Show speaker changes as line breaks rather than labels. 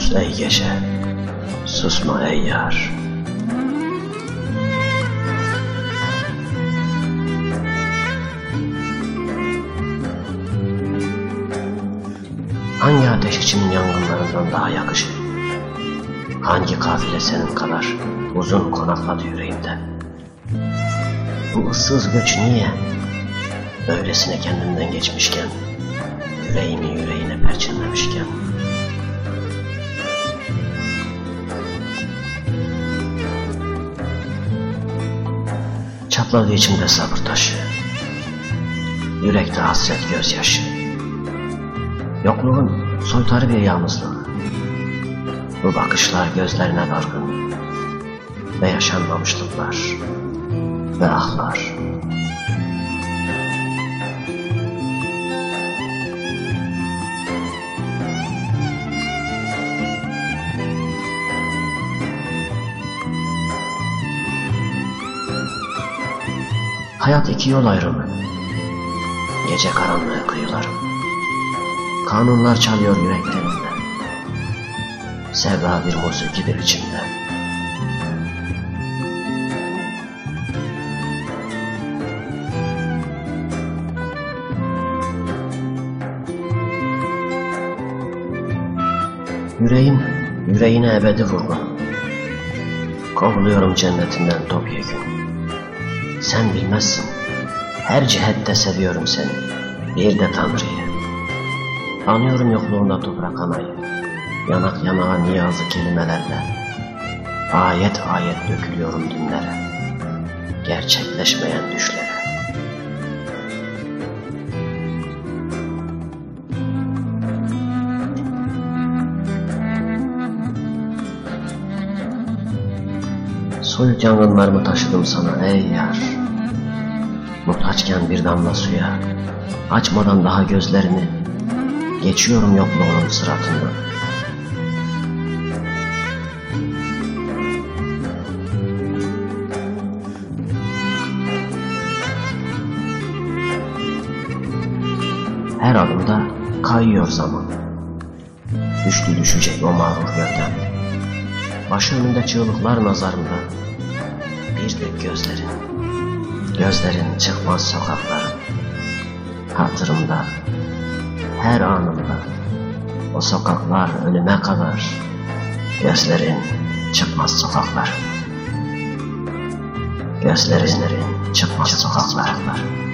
Sus ey gece, susma ey yar. Hangi ateş içimin yangınlarından daha yakışır? Hangi kafile senin kadar uzun konakladı yüreğimde? Bu ıssız göç niye? Öylesine kendimden geçmişken, yüreğimi yüreğine perçinlemişken. Çatladı içimde sabır taşı, yürekte hasret gözyaşı. Yokluğun soytarı bir yalnızlığı. Bu bakışlar gözlerine dargın ve yaşanmamışlıklar ve ahlar. Hayat iki yol ayrımı, gece karanlığı kıyılarım. Kanunlar çalıyor yüreklerimde, sevda bir musikidir içimde. Yüreğim yüreğine ebedi vurgun, kovuluyorum cennetinden topyekun. Sen bilmezsin, her cihette seviyorum seni, bir de Tanrı'yı. Anıyorum yokluğunda toprak anayı, yanak yanağa niyazı kelimelerle. Ayet ayet dökülüyorum dünlere, gerçekleşmeyen düşlere. Soyut yangınlarımı taşıdım sana ey yar. Muhtaçken bir damla suya, açmadan daha gözlerini, geçiyorum yokluğunun sıratından. Her adımda kayıyor zaman, düştü düşecek o mağrur gövden. Başı önünde çığlıklar nazarımda, bir de gözlerin çıkmaz sokakların. Hatırımda, her anımda, o sokaklar önüme kadar, gözlerin çıkmaz sokaklar. Gözlerin çıkmaz sokaklar.